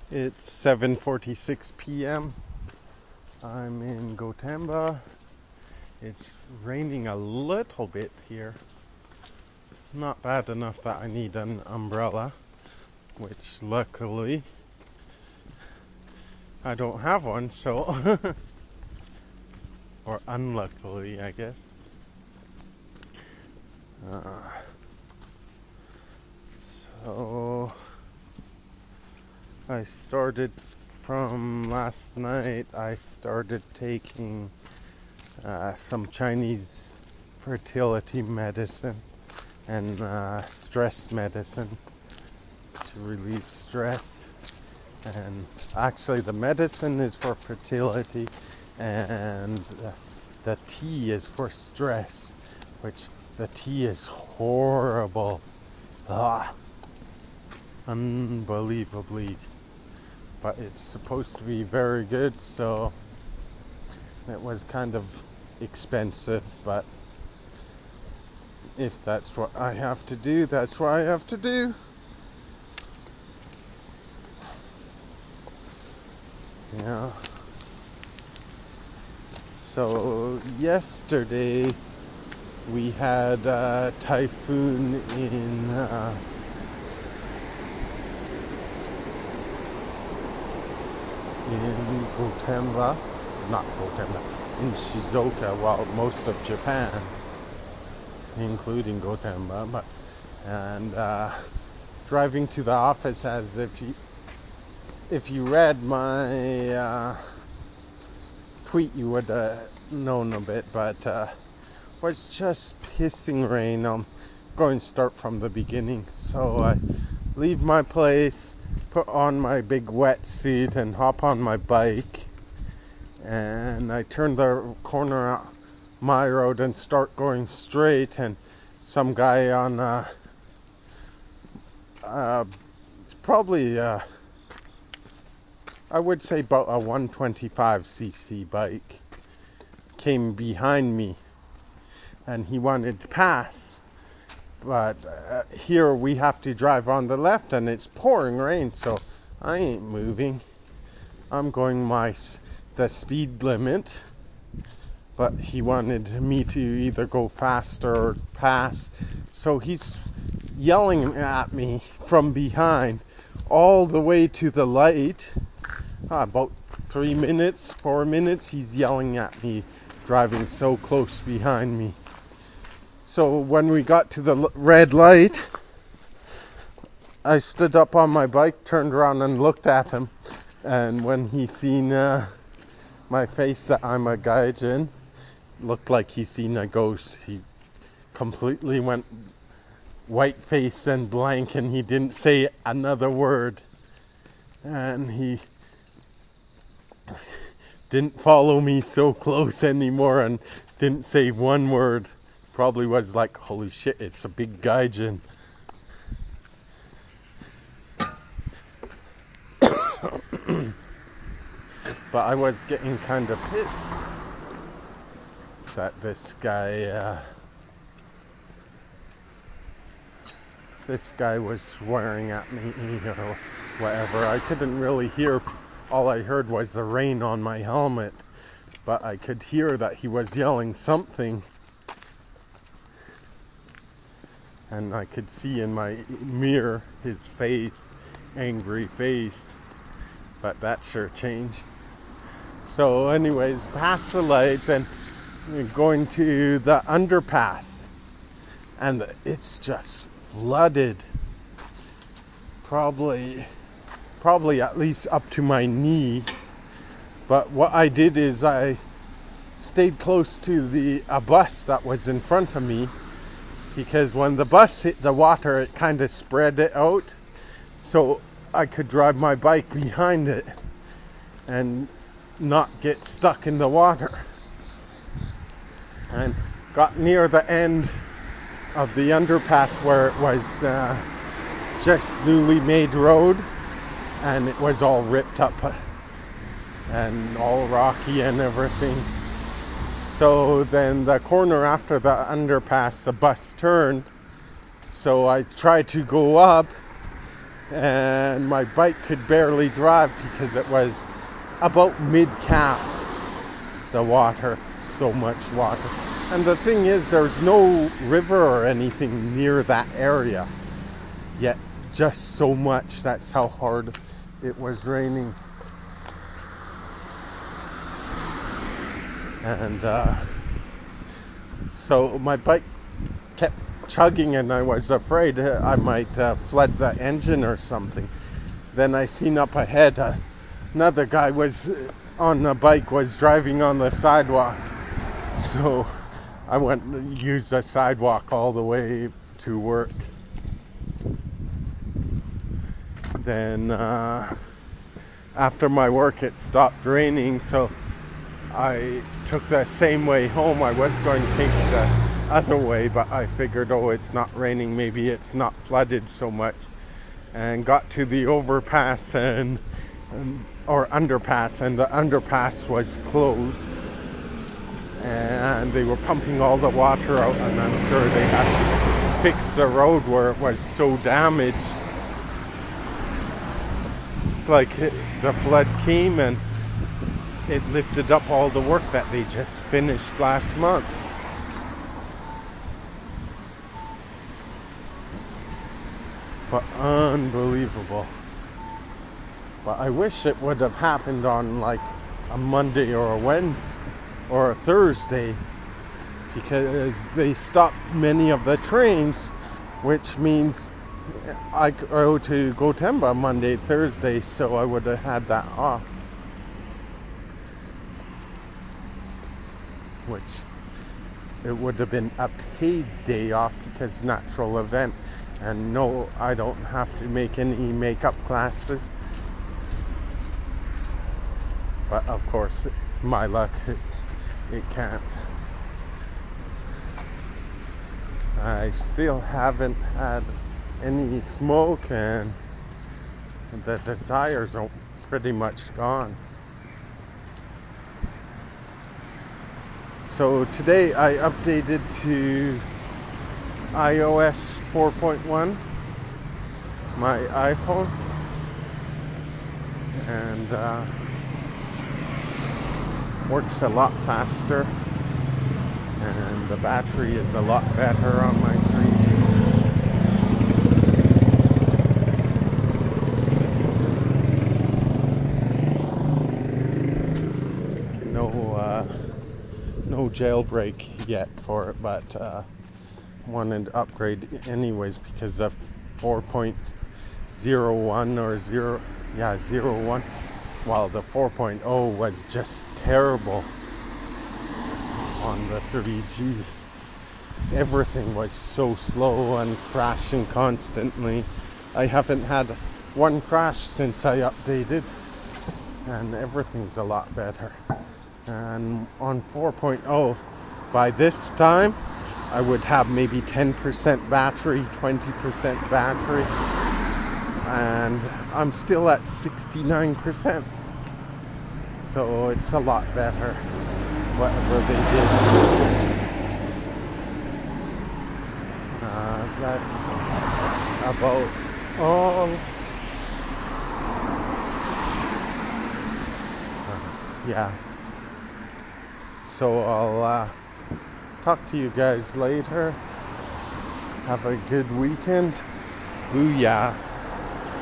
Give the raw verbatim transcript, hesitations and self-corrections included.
It's seven forty-six p m I'm in Gotemba. It's raining a little bit here. Not bad enough that I need an umbrella, which luckily I don't have one, so or unluckily, I guess. Uh, so I started from last night. I started taking uh, some Chinese fertility medicine and uh, stress medicine to relieve stress. And actually, the medicine is for fertility, and the, the tea is for stress, which the tea is horrible. Ah, unbelievably. But it's supposed to be very good, so it was kind of expensive, but if that's what I have to do, that's what I have to do. Yeah. So yesterday we had a typhoon in uh, in Gotemba, not Gotemba, in Shizuoka, well, most of Japan, including Gotemba, but and uh, driving to the office, as if you if you read my uh, tweet, you would have known a bit, but uh, was just pissing rain. I'm going to start from the beginning. So I leave my place, put on my big wetsuit, and hop on my bike. And I turn the corner out my road and start going straight. And some guy on uh, uh, probably, uh, I would say about a one twenty-five c c bike came behind me. And he wanted to pass. But uh, here we have to drive on the left, and it's pouring rain, so I ain't moving. I'm going my the speed limit, but he wanted me to either go faster or pass. So he's yelling at me from behind all the way to the light. Ah, about three minutes, four minutes, he's yelling at me, driving so close behind me. So when we got to the red light, I stood up on my bike, turned around and looked at him. And when he seen uh, my face that I'm a gaijin, looked like he seen a ghost. He completely went white face and blank, and he didn't say another word. And he didn't follow me so close anymore and didn't say one word. Probably was like, holy shit, it's a big gaijin. But I was getting kind of pissed that this guy, uh, this guy was swearing at me or whatever. I couldn't really hear. All I heard was the rain on my helmet, but I could hear that he was yelling something. And I could see in my mirror his face, angry face. But that sure changed. So anyways, past the light, then we're going to the underpass. And it's just flooded. Probably, probably at least up to my knee. But what I did is I stayed close to the a bus that was in front of me. Because when the bus hit the water, it kind of spread it out, so I could drive my bike behind it and not get stuck in the water. And got near the end of the underpass where it was uh, just newly made road, and it was all ripped up and all rocky and everything. So then the corner after the underpass, the bus turned. So I tried to go up, and my bike could barely drive because it was about mid-calf, the water, so much water. And the thing is, there's no river or anything near that area, yet just so much. That's how hard it was raining. And uh, so my bike kept chugging, and I was afraid I might uh, flood the engine or something. Then I seen up ahead uh, another guy was on a bike, was driving on the sidewalk. So I went and used the sidewalk all the way to work. Then uh, after my work it stopped raining, so I took the same way home. I was going to take the other way, but I figured, oh, it's not raining, maybe it's not flooded so much, and got to the overpass and, and or underpass, and the underpass was closed, and they were pumping all the water out, and I'm sure they had to fix the road where it was so damaged. It's like it, the flood came and it lifted up all the work that they just finished last month. But unbelievable. But I wish it would have happened on like a Monday or a Wednesday or a Thursday, because they stopped many of the trains, which means I go to Gotemba Monday, Thursday, so I would have had that off. Which it would have been a paid day off because natural event, and no, I don't have to make any makeup classes. But of course, my luck, it, it can't. I still haven't had any smoke, and the desires are pretty much gone. So today I updated to i O S four point one, my iPhone, and uh, works a lot faster, and the battery is a lot better on my three G. No, uh, no jailbreak yet for it, but uh, wanted to upgrade anyways because of four point oh one or zero, yeah, zero one, while the four point oh was just terrible on the three G. Everything was so slow and crashing constantly. I haven't had one crash since I updated, and everything's a lot better. And on four point oh, by this time, I would have maybe ten percent battery, twenty percent battery, and I'm still at sixty-nine percent. So it's a lot better, whatever they did. Uh, that's about all. Uh, yeah. So I'll uh, talk to you guys later. Have a good weekend. Booyah.